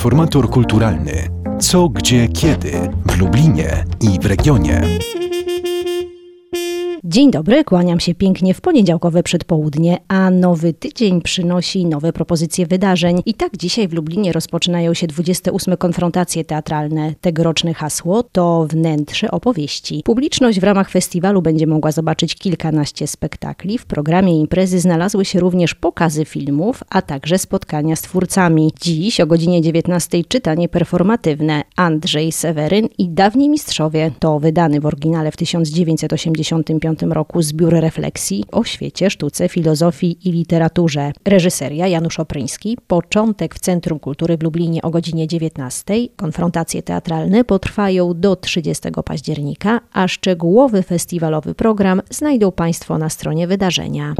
Informator kulturalny. Co, gdzie, kiedy w Lublinie i w regionie. Dzień dobry, kłaniam się pięknie w poniedziałkowe przedpołudnie, a nowy tydzień przynosi nowe propozycje wydarzeń. I tak dzisiaj w Lublinie rozpoczynają się 28 konfrontacje teatralne. Tegoroczne hasło to wnętrze opowieści. Publiczność w ramach festiwalu będzie mogła zobaczyć kilkanaście spektakli. W programie imprezy znalazły się również pokazy filmów, a także spotkania z twórcami. Dziś o godzinie 19 czytanie performatywne Andrzej Seweryn i Dawni Mistrzowie. To wydany w oryginale w 1985 roku zbiór refleksji o świecie, sztuce, filozofii i literaturze. Reżyseria Janusz Opryński. Początek w Centrum Kultury w Lublinie o godzinie 19. Konfrontacje teatralne potrwają do 30 października, a szczegółowy festiwalowy program znajdą Państwo na stronie wydarzenia.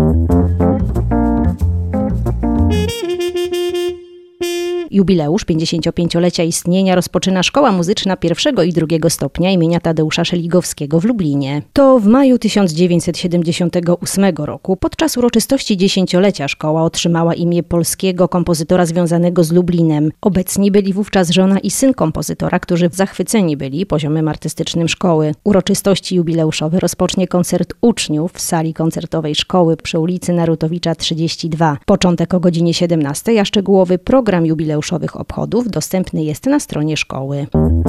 Jubileusz 55-lecia istnienia rozpoczyna Szkoła Muzyczna I i II stopnia imienia Tadeusza Szeligowskiego w Lublinie. To w maju 1978 roku podczas uroczystości dziesięciolecia szkoła otrzymała imię polskiego kompozytora związanego z Lublinem. Obecni byli wówczas żona i syn kompozytora, którzy zachwyceni byli poziomem artystycznym szkoły. Uroczystości jubileuszowe rozpocznie koncert uczniów w sali koncertowej szkoły przy ulicy Narutowicza 32. Początek o godzinie 17, a szczegółowy program jubileuszowych obchodów dostępny jest na stronie szkoły.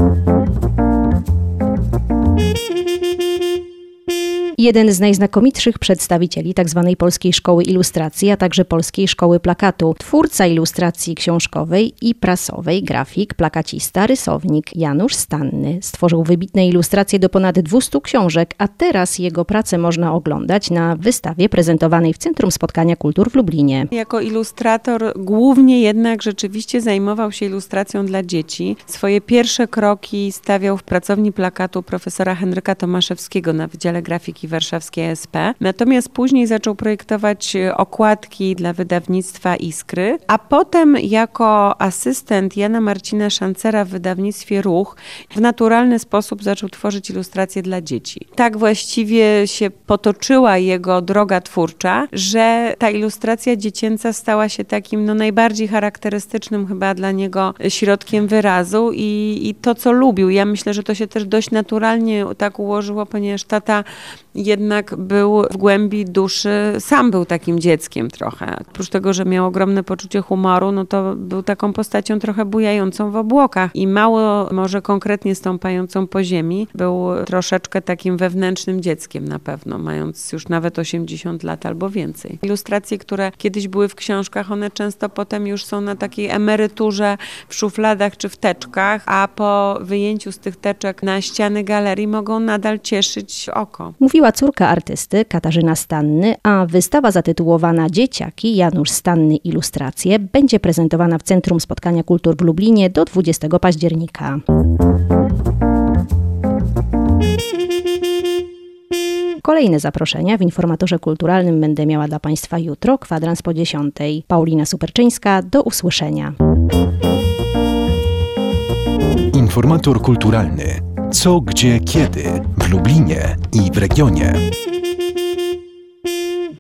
Jeden z najznakomitszych przedstawicieli tzw. Polskiej Szkoły Ilustracji, a także Polskiej Szkoły Plakatu, twórca ilustracji książkowej i prasowej, grafik, plakacista, rysownik Janusz Stanny. Stworzył wybitne ilustracje do ponad 200 książek, a teraz jego pracę można oglądać na wystawie prezentowanej w Centrum Spotkania Kultur w Lublinie. Jako ilustrator głównie jednak rzeczywiście zajmował się ilustracją dla dzieci. Swoje pierwsze kroki stawiał w pracowni plakatu profesora Henryka Tomaszewskiego na Wydziale Grafiki Warszawskiej ASP. Natomiast później zaczął projektować okładki dla wydawnictwa Iskry, a potem jako asystent Jana Marcina Szancera w wydawnictwie Ruch w naturalny sposób zaczął tworzyć ilustracje dla dzieci. Tak właściwie się potoczyła jego droga twórcza, że ta ilustracja dziecięca stała się takim najbardziej charakterystycznym chyba dla niego środkiem wyrazu i to, co lubił. Ja myślę, że to się też dość naturalnie tak ułożyło, ponieważ tata jednak był w głębi duszy, sam był takim dzieckiem trochę. Oprócz tego, że miał ogromne poczucie humoru, to był taką postacią trochę bujającą w obłokach i mało może konkretnie stąpającą po ziemi. Był troszeczkę takim wewnętrznym dzieckiem na pewno, mając już nawet 80 lat albo więcej. Ilustracje, które kiedyś były w książkach, one często potem już są na takiej emeryturze w szufladach czy w teczkach, a po wyjęciu z tych teczek na ściany galerii mogą nadal cieszyć oko. Mówiła córka artysty Katarzyna Stanny, a wystawa zatytułowana Dzieciaki Janusz Stanny Ilustracje będzie prezentowana w Centrum Spotkania Kultur w Lublinie do 20 października. Kolejne zaproszenia w informatorze kulturalnym będę miała dla Państwa jutro, kwadrans po 10. Paulina Superczyńska, do usłyszenia. Informator kulturalny. Co, gdzie, kiedy w Lublinie i w regionie.